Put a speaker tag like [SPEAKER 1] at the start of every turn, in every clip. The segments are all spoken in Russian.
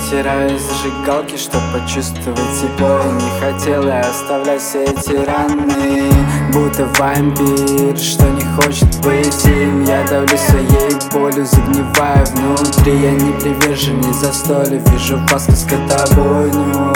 [SPEAKER 1] Протираю зажигалки, чтоб почувствовать тепло. И не хотела оставлять все эти раны, будто вампир, что не хочет быть им. Я давлю своей болью, загниваю внутри. Я не приверженец застолья, вижу вас как скотобойню.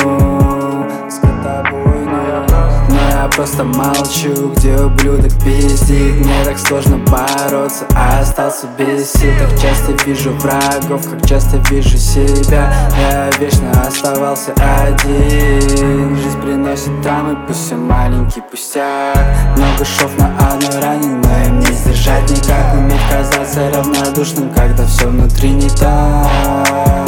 [SPEAKER 1] Но я просто молчу, где ублюдок пиздит. Мне так сложно бороться, а остался без сил. Так часто вижу врагов, как часто вижу себя. Я вечно оставался один. Жизнь приносит травмы, пусть все маленький пустяк. Много шов на одной ране, но им не сдержать никак. Уметь казаться равнодушным, когда все внутри не так.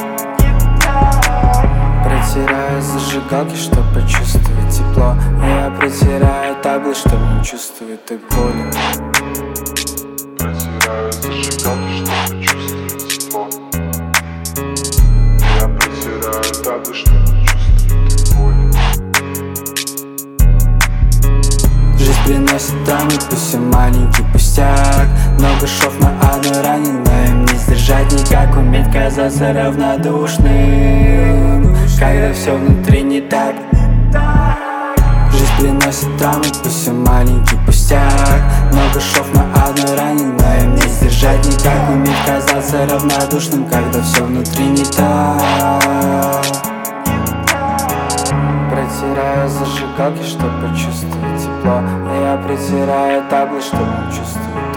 [SPEAKER 1] Протираю зажигалки, чтоб почувствовать тепло. Я протираю таблы, чтоб не чувствовать так боли.
[SPEAKER 2] Протираю зажигалки, чтоб почувствовать тепло. Я протираю таблы, чтоб не чувствовать так боли.
[SPEAKER 1] Жизнь приносит травмы, пусть все маленький пустяк. Много шов на одной ране, но им не сдержать никак. Уметь казаться равнодушным, когда все внутри не так. Жизнь приносит травмы, пусть все маленький пустяк. Много шов на одной ране, но им не сдержать никак. Уметь казаться равнодушным, когда все внутри не так. Протираю зажигалки, чтоб почувствовать тепло. Я протираю таблы, чтоб не чувствовать